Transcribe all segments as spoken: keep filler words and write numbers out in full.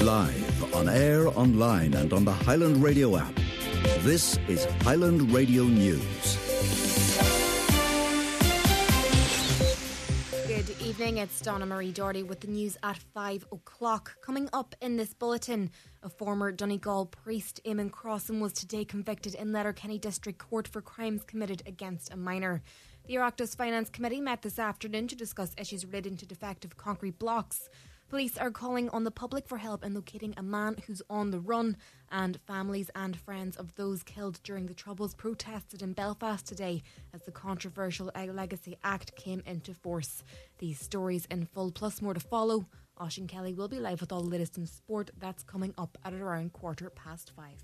Live, on air, online and on the Highland Radio app. This is Highland Radio News. Good evening, it's Donna Marie Doherty with the news at five o'clock. Coming up in this bulletin, a former Donegal priest, Eamon Crossan, was today convicted in Letterkenny District Court for crimes committed against a minor. The Oireachtas Finance Committee met this afternoon to discuss issues relating to defective concrete blocks. Police are calling on the public for help in locating a man who's on the run, and families and friends of those killed during the Troubles protested in Belfast today as the controversial Legacy Act came into force. These stories in full, plus more to follow. Oisín Kelly will be live with all the latest in sport. That's coming up at around quarter past five.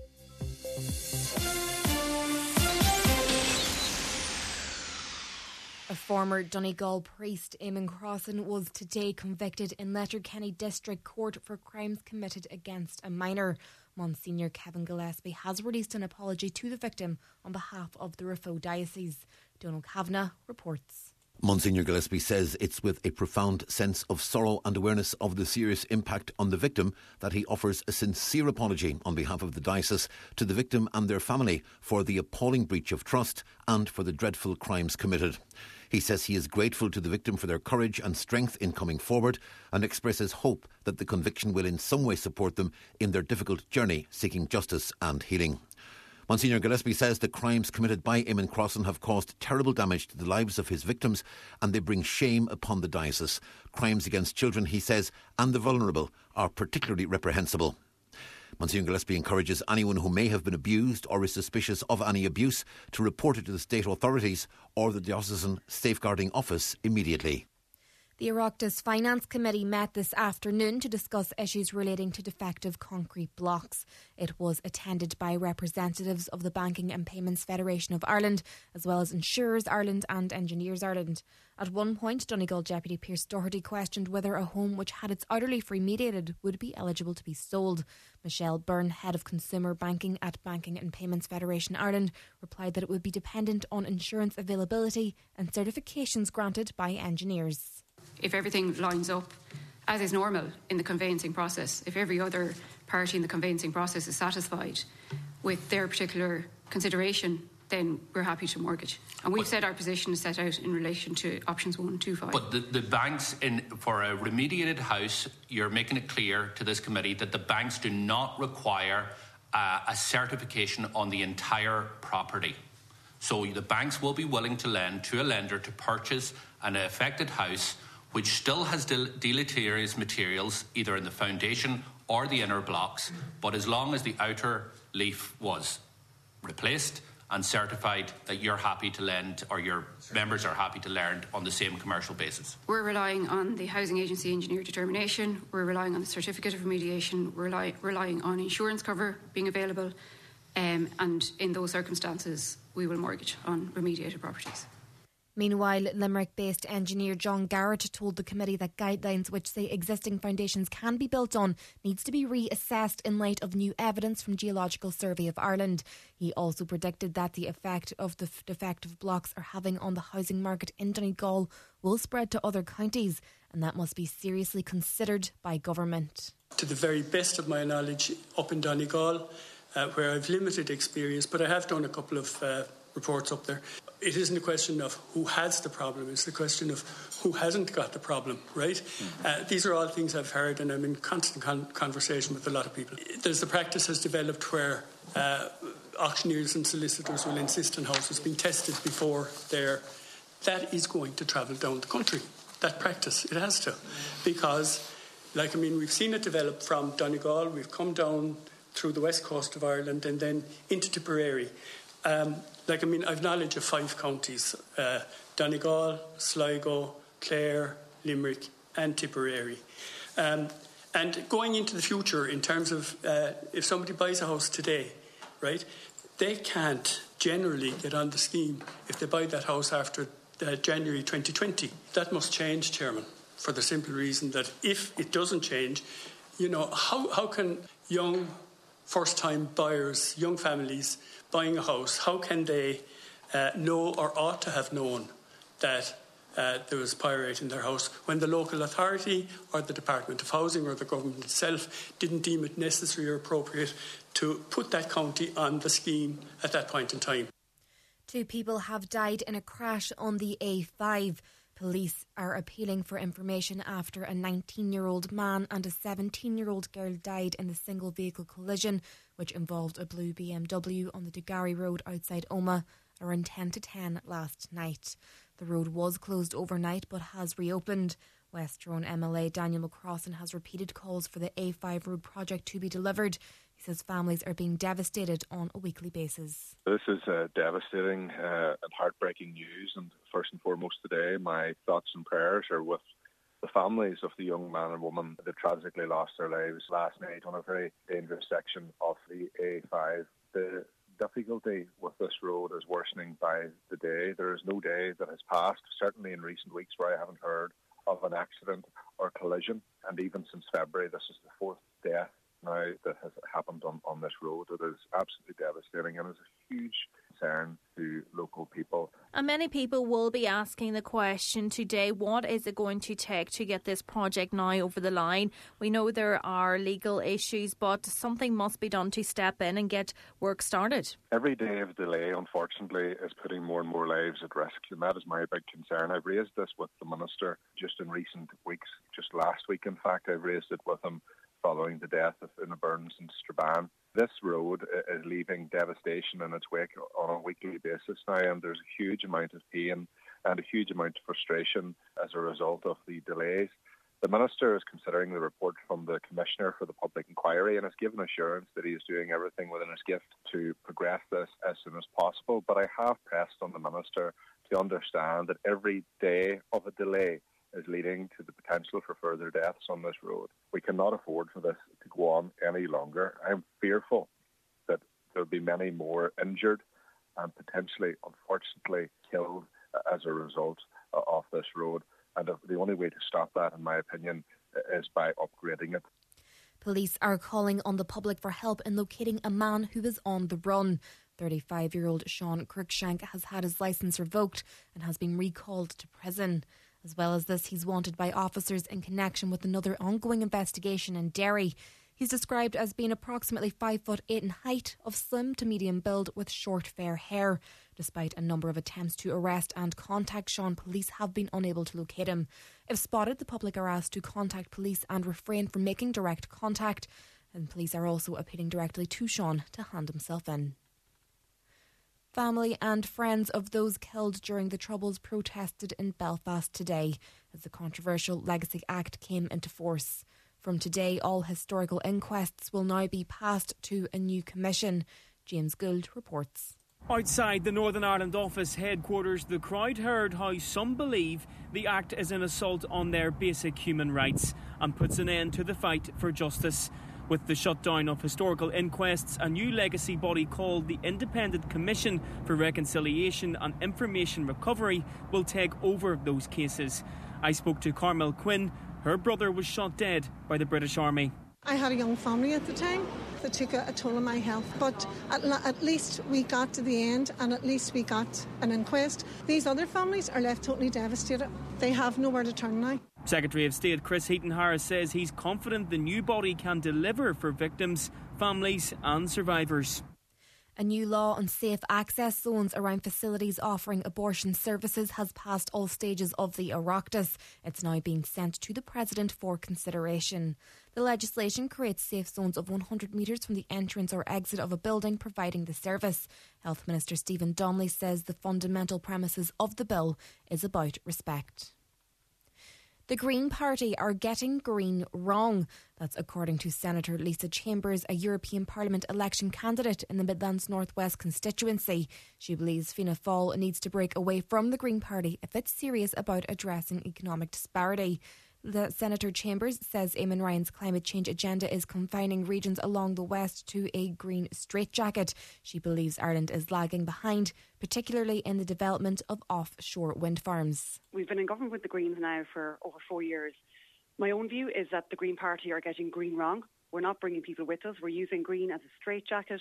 A former Donegal priest, Eamon Crossan, was today convicted in Letterkenny District Court for crimes committed against a minor. Monsignor Kevin Gillespie has released an apology to the victim on behalf of the Raphoe Diocese. Donald Kavanagh reports. Monsignor Gillespie says it's with a profound sense of sorrow and awareness of the serious impact on the victim that he offers a sincere apology on behalf of the diocese to the victim and their family for the appalling breach of trust and for the dreadful crimes committed. He says he is grateful to the victim for their courage and strength in coming forward and expresses hope that the conviction will in some way support them in their difficult journey seeking justice and healing. Monsignor Gillespie says the crimes committed by Eamon Crossan have caused terrible damage to the lives of his victims and they bring shame upon the diocese. Crimes against children, he says, and the vulnerable are particularly reprehensible. Monsignor Gillespie encourages anyone who may have been abused or is suspicious of any abuse to report it to the state authorities or the Diocesan Safeguarding Office immediately. The Oireachtas Finance Committee met this afternoon to discuss issues relating to defective concrete blocks. It was attended by representatives of the Banking and Payments Federation of Ireland, as well as Insurers Ireland and Engineers Ireland. At one point, Donegal Deputy Pearse Doherty questioned whether a home which had its outer leaf remediated would be eligible to be sold. Michelle Byrne, Head of Consumer Banking at Banking and Payments Federation Ireland, replied that it would be dependent on insurance availability and certifications granted by engineers. If everything lines up, as is normal in the conveyancing process, if every other party in the conveyancing process is satisfied with their particular consideration, then we're happy to mortgage. And we've but, said our position is set out in relation to options one and two five. But the, the banks, in, for a remediated house, you're making it clear to this committee that the banks do not require uh, a certification on the entire property. So the banks will be willing to lend to a lender to purchase an affected house which still has del- deleterious materials either in the foundation or the inner blocks, but as long as the outer leaf was replaced and certified that you're happy to lend or your members are happy to lend on the same commercial basis. We're relying on the Housing Agency engineer determination, we're relying on the certificate of remediation, we're rely- relying on insurance cover being available, um, and in those circumstances we will mortgage on remediated properties. Meanwhile, Limerick-based engineer John Garrett told the committee that guidelines which say existing foundations can be built on needs to be reassessed in light of new evidence from Geological Survey of Ireland. He also predicted that the effect of the defective blocks are having on the housing market in Donegal will spread to other counties, and that must be seriously considered by government. To the very best of my knowledge, up in Donegal, uh, where I've limited experience, but I have done a couple of uh, reports up there. It isn't a question of who has the problem, it's the question of who hasn't got the problem, right? Mm-hmm. Uh, these are all things I've heard and I'm in constant con- conversation with a lot of people. There's the practice has developed where uh, auctioneers and solicitors will insist on houses being tested before they're... That is going to travel down the country, that practice. It has to. Because, like, I mean, we've seen it develop from Donegal, we've come down through the west coast of Ireland and then into Tipperary. Um, like, I mean, I've knowledge of five counties, uh, Donegal, Sligo, Clare, Limerick and Tipperary. Um, and going into the future in terms of uh, if somebody buys a house today, right, they can't generally get on the scheme if they buy that house after uh, January twenty twenty. That must change, Chairman, for the simple reason that if it doesn't change, you know, how, how can young first-time buyers, young families buying a house, how can they uh, know or ought to have known that uh, there was pyrite in their house when the local authority or the Department of Housing or the government itself didn't deem it necessary or appropriate to put that county on the scheme at that point in time. Two people have died in a crash on the A five. Police are appealing for information after a nineteen-year-old man and a seventeen-year-old girl died in the single vehicle collision which involved a blue B M W on the Dugari Road outside Omagh around ten to ten last night. The road was closed overnight but has reopened. West Tyrone M L A Daniel McCrossan has repeated calls for the A five road project to be delivered. He says families are being devastated on a weekly basis. This is uh, devastating uh, and heartbreaking news, and first and foremost today my thoughts and prayers are with the families of the young man and woman that tragically lost their lives last night on a very dangerous section of the A five. The difficulty with this road is worsening by the day. There is no day that has passed, certainly in recent weeks, where I haven't heard of an accident or collision, and even since February this is the fourth death now that has happened on, on this road. It is absolutely devastating and is a huge concern to local people. And many people will be asking the question today, what is it going to take to get this project now over the line? We know there are legal issues, but something must be done to step in and get work started. Every day of delay, unfortunately, is putting more and more lives at risk, and that is my big concern. I've raised this with the Minister just in recent weeks, just last week in fact. I've raised it with him following the death of Una Burns in Strabane. This road is leaving devastation in its wake on a weekly basis now, and there's a huge amount of pain and a huge amount of frustration as a result of the delays. The Minister is considering the report from the Commissioner for the Public Inquiry and has given assurance that he is doing everything within his gift to progress this as soon as possible. But I have pressed on the Minister to understand that every day of a delay is leading to the potential for further deaths on this road. We cannot afford for this to go on any longer. I'm fearful that there will be many more injured and potentially, unfortunately, killed as a result of this road. And the only way to stop that, in my opinion, is by upgrading it. Police are calling on the public for help in locating a man who is on the run. thirty-five-year-old Sean Cruikshank has had his licence revoked and has been recalled to prison. As well as this, he's wanted by officers in connection with another ongoing investigation in Derry. He's described as being approximately five foot eight in height, of slim to medium build with short fair hair. Despite a number of attempts to arrest and contact Sean, police have been unable to locate him. If spotted, the public are asked to contact police and refrain from making direct contact. And police are also appealing directly to Sean to hand himself in. Family and friends of those killed during the Troubles protested in Belfast today as the controversial Legacy Act came into force. From today, all historical inquests will now be passed to a new commission. James Gould reports. Outside the Northern Ireland office headquarters, the crowd heard how some believe the act is an assault on their basic human rights and puts an end to the fight for justice. With the shutdown of historical inquests, a new legacy body called the Independent Commission for Reconciliation and Information Recovery will take over those cases. I spoke to Carmel Quinn. Her brother was shot dead by the British Army. I had a young family at the time that took a, a toll on my health, but at, at least we got to the end and at least we got an inquest. These other families are left totally devastated. They have nowhere to turn now. Secretary of State Chris Heaton-Harris says he's confident the new body can deliver for victims, families and survivors. A new law on safe access zones around facilities offering abortion services has passed all stages of the Oireachtas. It's now being sent to the President for consideration. The legislation creates safe zones of one hundred metres from the entrance or exit of a building providing the service. Health Minister Stephen Donnelly says the fundamental premises of the bill is about respect. The Green Party are getting green wrong. That's according to Senator Lisa Chambers, a European Parliament election candidate in the Midlands North West constituency. She believes Fianna Fáil needs to break away from the Green Party if it's serious about addressing economic disparity. The Senator Chambers says Eamon Ryan's climate change agenda is confining regions along the west to a green straitjacket. She believes Ireland is lagging behind, particularly in the development of offshore wind farms. We've been in government with the Greens now for over four years. My own view is that the Green Party are getting green wrong. We're not bringing people with us. We're using green as a straitjacket.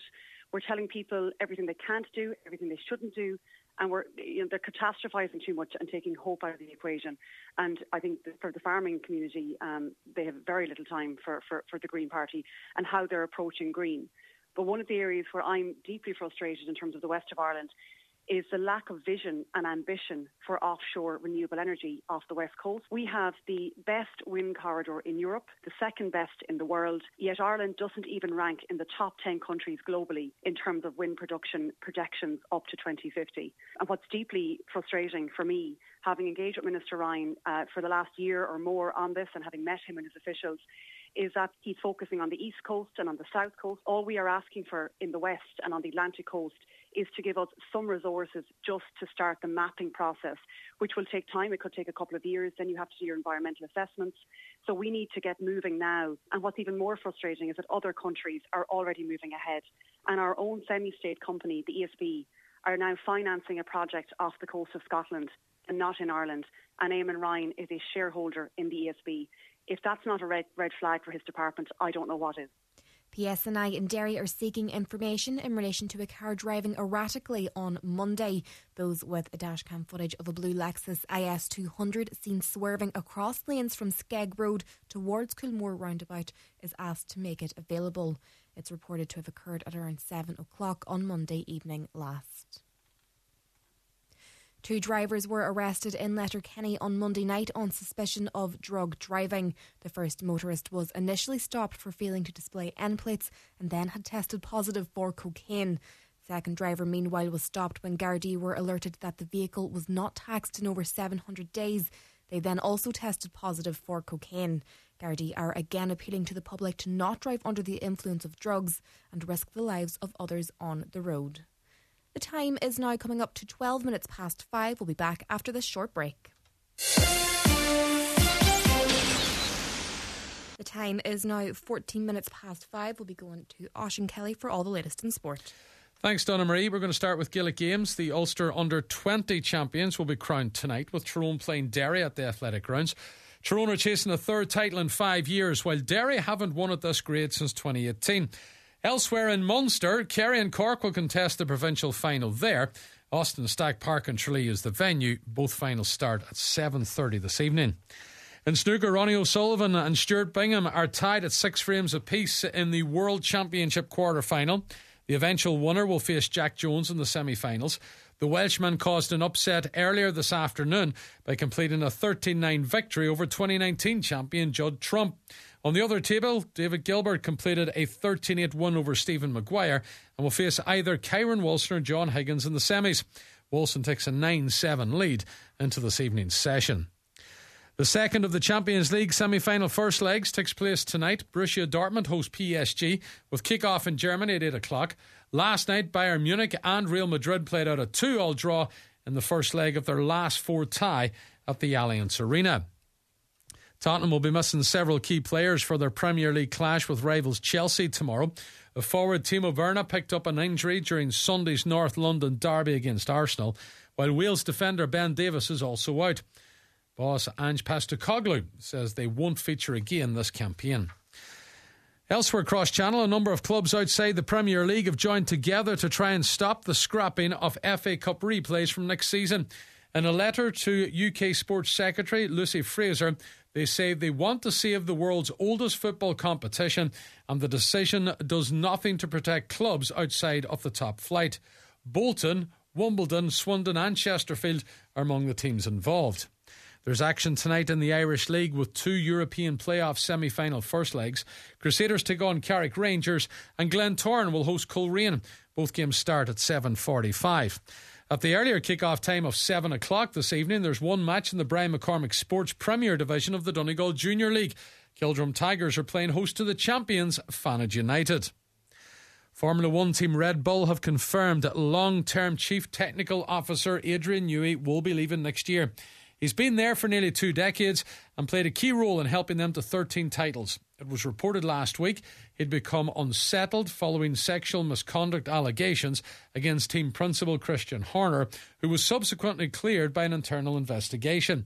We're telling people everything they can't do, everything they shouldn't do, and we're, you know, they're catastrophizing too much and taking hope out of the equation. And I think that for the farming community, um, they have very little time for, for, for the Green Party and how they're approaching green. But one of the areas where I'm deeply frustrated in terms of the west of Ireland is the lack of vision and ambition for offshore renewable energy off the west coast. We have the best wind corridor in Europe, the second best in the world, yet Ireland doesn't even rank in the top ten countries globally in terms of wind production projections up to twenty fifty. And what's deeply frustrating for me, having engaged with Minister Ryan uh, for the last year or more on this and having met him and his officials, is that he's focusing on the east coast and on the south coast. All we are asking for in the west and on the Atlantic coast is to give us some resources just to start the mapping process, which will take time. It could take a couple of years. Then you have to do your environmental assessments. So we need to get moving now. And what's even more frustrating is that other countries are already moving ahead. And our own semi-state company, the E S B, are now financing a project off the coast of Scotland and not in Ireland. And Eamon Ryan is a shareholder in the E S B. If that's not a red, red flag for his department, I don't know what is. P S N I and Derry are seeking information in relation to a car driving erratically on Monday. Those with a dashcam footage of a blue Lexus I S two hundred seen swerving across lanes from Skeg Road towards Coolmore roundabout is asked to make it available. It's reported to have occurred at around seven o'clock on Monday evening last. Two drivers were arrested in Letterkenny on Monday night on suspicion of drug driving. The first motorist was initially stopped for failing to display N plates and then had tested positive for cocaine. The second driver, meanwhile, was stopped when Gardaí were alerted that the vehicle was not taxed in over seven hundred days. They then also tested positive for cocaine. Gardaí are again appealing to the public to not drive under the influence of drugs and risk the lives of others on the road. The time is now coming up to twelve minutes past five. We'll be back after this short break. The time is now fourteen minutes past five. We'll be going to Oisín Kelly for all the latest in sport. Thanks, Donna Marie. We're going to start with Gaelic Games. The Ulster under twenty champions will be crowned tonight with Tyrone playing Derry at the Athletic Grounds. Tyrone are chasing a third title in five years, while Derry haven't won at this grade since twenty eighteen. Elsewhere in Munster, Kerry and Cork will contest the provincial final there. Austin Stack Park in Tralee is the venue. Both finals start at seven thirty this evening. In snooker, Ronnie O'Sullivan and Stuart Bingham are tied at six frames apiece in the World Championship quarter-final. The eventual winner will face Jack Jones in the semi-finals. The Welshman caused an upset earlier this afternoon by completing a thirteen nine victory over twenty nineteen champion Judd Trump. On the other table, David Gilbert completed a thirteen eight win over Stephen Maguire and will face either Kyron Wilson or John Higgins in the semis. Wilson takes a nine seven lead into this evening's session. The second of the Champions League semi-final first legs takes place tonight. Borussia Dortmund host P S G with kick-off in Germany at eight o'clock. Last night, Bayern Munich and Real Madrid played out a two all draw in the first leg of their last four tie at the Allianz Arena. Tottenham will be missing several key players for their Premier League clash with rivals Chelsea tomorrow. The forward Timo Werner picked up an injury during Sunday's North London derby against Arsenal, while Wales defender Ben Davies is also out. Boss Ange Postecoglou says they won't feature again this campaign. Elsewhere across Channel, a number of clubs outside the Premier League have joined together to try and stop the scrapping of F A Cup replays from next season. In a letter to U K Sports Secretary Lucy Fraser, they say they want to save the world's oldest football competition, and the decision does nothing to protect clubs outside of the top flight. Bolton, Wimbledon, Swindon and Chesterfield are among the teams involved. There's action tonight in the Irish League with two European playoff semi-final first legs. Crusaders take on Carrick Rangers and Glentoran will host Coleraine. Both games start at seven forty-five. At the earlier kick-off time of seven o'clock this evening, there's one match in the Brian McCormick Sports Premier Division of the Donegal Junior League. Kildrum Tigers are playing host to the champions, Fanage United. Formula One team Red Bull have confirmed that long-term Chief Technical Officer Adrian Newey will be leaving next year. He's been there for nearly two decades and played a key role in helping them to thirteen titles. It was reported last week he'd become unsettled following sexual misconduct allegations against team principal Christian Horner, who was subsequently cleared by an internal investigation.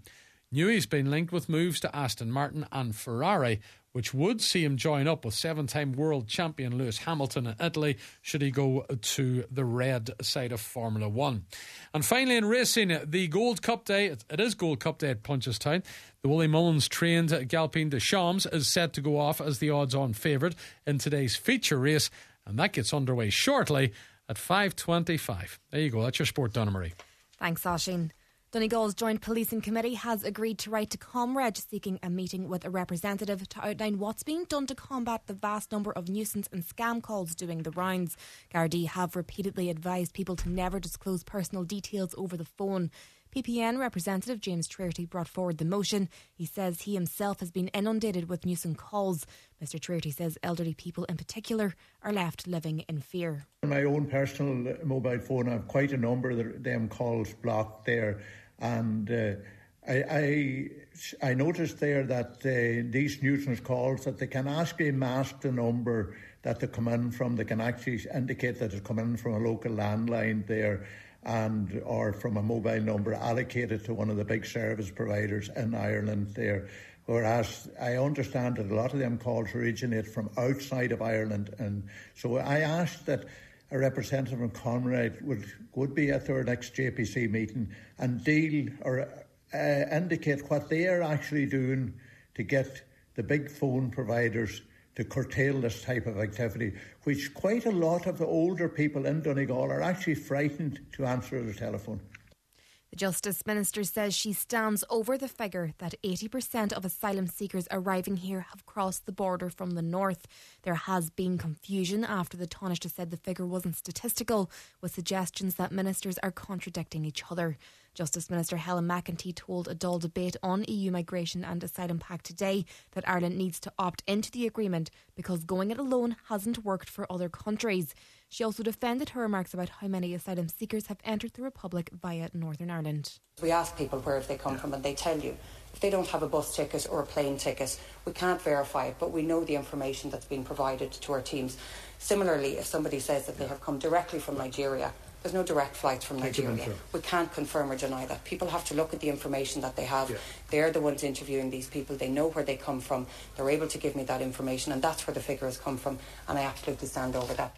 Newey's been linked with moves to Aston Martin and Ferrari, which would see him join up with seven-time world champion Lewis Hamilton in Italy should he go to the red side of Formula One. And finally in racing, the Gold Cup Day, it is Gold Cup Day at Punchestown. The Willie Mullins trained Galpin de Champs is set to go off as the odds-on favourite in today's feature race, and that gets underway shortly at five twenty-five. There you go, that's your sport, Donna Marie. Thanks, Oisín. Donegal's Joint Policing Committee has agreed to write to Comreg seeking a meeting with a representative to outline what's being done to combat the vast number of nuisance and scam calls doing the rounds. Gardaí have repeatedly advised people to never disclose personal details over the phone. P P N representative James Traerty brought forward the motion. He says he himself has been inundated with nuisance calls. Mister Traerty says elderly people in particular are left living in fear. On my own personal mobile phone, I have quite a number of them calls blocked there. And uh, I, I I noticed there that uh, these nuisance calls, that they can actually mask the number that they come in from. They can actually indicate that it's coming in from a local landline there, and or from a mobile number allocated to one of the big service providers in Ireland there. Whereas I understand that a lot of them calls originate from outside of Ireland. And so I asked that a representative from Comreg would, would be at their next J P C meeting and deal or uh, indicate what they are actually doing to get the big phone providers to curtail this type of activity, which quite a lot of the older people in Donegal are actually frightened to answer the telephone. The Justice Minister says she stands over the figure that eighty percent of asylum seekers arriving here have crossed the border from the north. There has been confusion after the Taoiseach said the figure wasn't statistical, with suggestions that ministers are contradicting each other. Justice Minister Helen McEntee told a Dáil debate on E U migration and asylum pact today that Ireland needs to opt into the agreement because going it alone hasn't worked for other countries. She also defended her remarks about how many asylum seekers have entered the Republic via Northern Ireland. We ask people where have they come from and they tell you. If they don't have a bus ticket or a plane ticket, we can't verify it, but we know the information that's been provided to our teams. Similarly, if somebody says that they have come directly from Nigeria, there's no direct flights from Nigeria. We can't confirm or deny that. People have to look at the information that they have. Yeah. They're the ones interviewing these people. They know where they come from. They're able to give me that information, and that's where the figures come from, and I absolutely stand over that.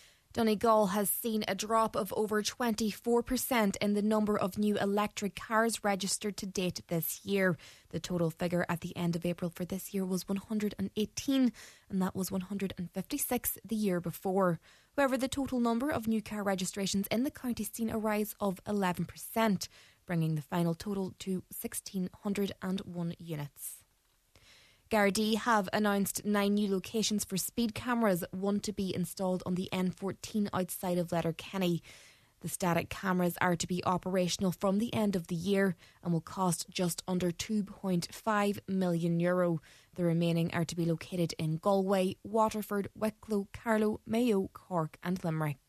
Donegal has seen a drop of over twenty-four percent in the number of new electric cars registered to date this year. The total figure at the end of April for this year was one hundred eighteen, and that was one hundred fifty-six the year before. However, the total number of new car registrations in the county has seen a rise of eleven percent, bringing the final total to one thousand six hundred one units. Gardaí have announced nine new locations for speed cameras, one to be installed on the N fourteen outside of Letterkenny. The static cameras are to be operational from the end of the year and will cost just under two point five million euro. The remaining are to be located in Galway, Waterford, Wicklow, Carlow, Mayo, Cork and Limerick.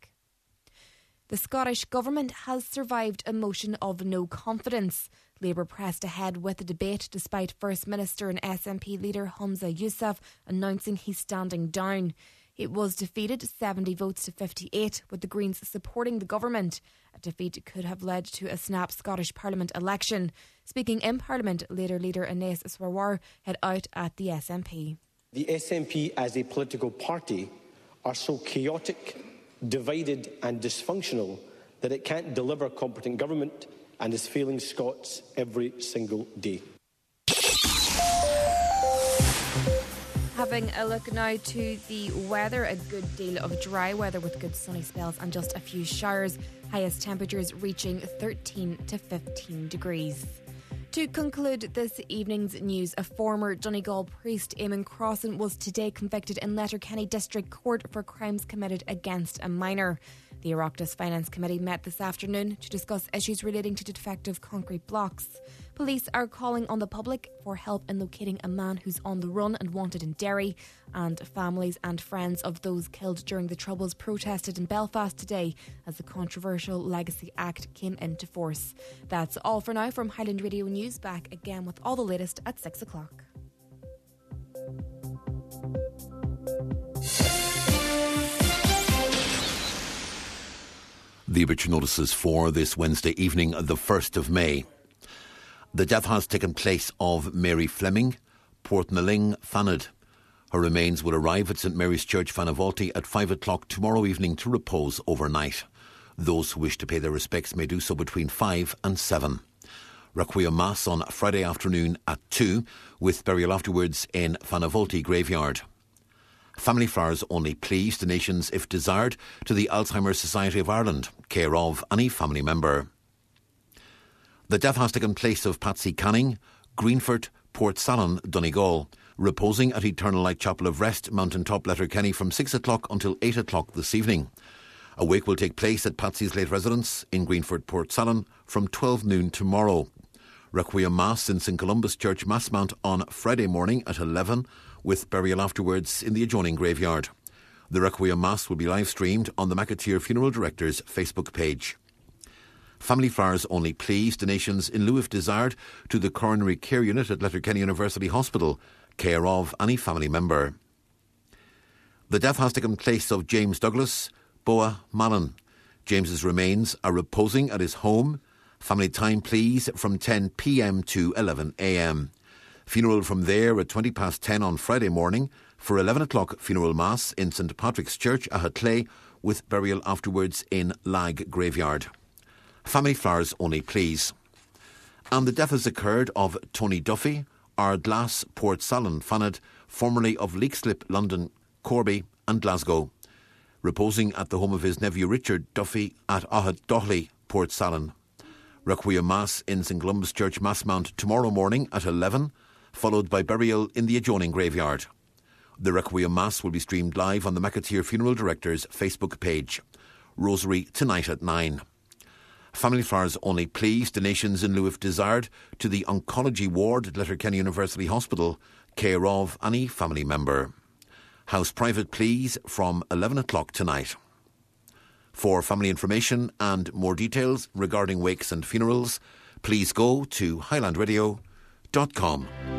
The Scottish Government has survived a motion of no confidence. Labour pressed ahead with the debate despite First Minister and S N P leader Humza Yousaf announcing he's standing down. It was defeated seventy votes to fifty-eight, with the Greens supporting the government. A defeat could have led to a snap Scottish Parliament election. Speaking in Parliament, Labour leader Anas Swarwar had out at the S N P. The S N P as a political party are so chaotic, divided and dysfunctional that it can't deliver competent government and is failing Scots every single day. Having a look now to the weather, a good deal of dry weather with good sunny spells and just a few showers. Highest temperatures reaching thirteen to fifteen degrees. To conclude this evening's news, a former Donegal priest, Eamon Crossan, was today convicted in Letterkenny District Court for crimes committed against a minor. The Oireachtas Finance Committee met this afternoon to discuss issues relating to defective concrete blocks. Police are calling on the public for help in locating a man who's on the run and wanted in Derry, and families and friends of those killed during the Troubles protested in Belfast today as the controversial Legacy Act came into force. That's all for now from Highland Radio News. Back again with all the latest at six o'clock. The obituary notices for this Wednesday evening, the first of May. The death has taken place of Mary Fleming, Portnaling, Fanad. Her remains will arrive at St Mary's Church, Fanavolti at five o'clock tomorrow evening to repose overnight. Those who wish to pay their respects may do so between five and seven. Requiem Mass on Friday afternoon at two, with burial afterwards in Fanavolti Graveyard. Family flowers only, please. Donations, if desired, to the Alzheimer's Society of Ireland, care of any family member. The death has taken place of Patsy Canning, Greenford, Port Salon, Donegal, reposing at Eternal Light Chapel of Rest, Mountain Top, Letterkenny from six o'clock until eight o'clock this evening. A wake will take place at Patsy's late residence in Greenford, Port Salon from twelve noon tomorrow. Requiem Mass in St Columba's Church, Massmount on Friday morning at eleven, with burial afterwards in the adjoining graveyard. The Requiem Mass will be live streamed on the McAteer Funeral Director's Facebook page. Family flowers only, please. Donations in lieu if desired to the Coronary Care Unit at Letterkenny University Hospital, care of any family member. The death has taken place of James Douglas, Boa Mallon. James's remains are reposing at his home. Family time, please, from ten p.m. to eleven a.m. Funeral from there at twenty past ten on Friday morning for eleven o'clock funeral mass in St Patrick's Church, Ahatley, with burial afterwards in Lag Graveyard. Family flowers only, please. And the death has occurred of Tony Duffy, Ardglass, Port Salon, Fanad, formerly of Leixlip, London, Corby and Glasgow, reposing at the home of his nephew Richard Duffy at Ahadohley, Port Salon. Requiem Mass in St Columba's Church, Massmount tomorrow morning at eleven, followed by burial in the adjoining graveyard. The Requiem Mass will be streamed live on the McAteer Funeral Director's Facebook page. Rosary tonight at nine. Family flowers only, please. Donations in lieu if desired to the Oncology Ward at Letterkenny University Hospital, care of any family member. House private, please, from eleven o'clock tonight. For family information and more details regarding wakes and funerals, please go to highland radio dot com.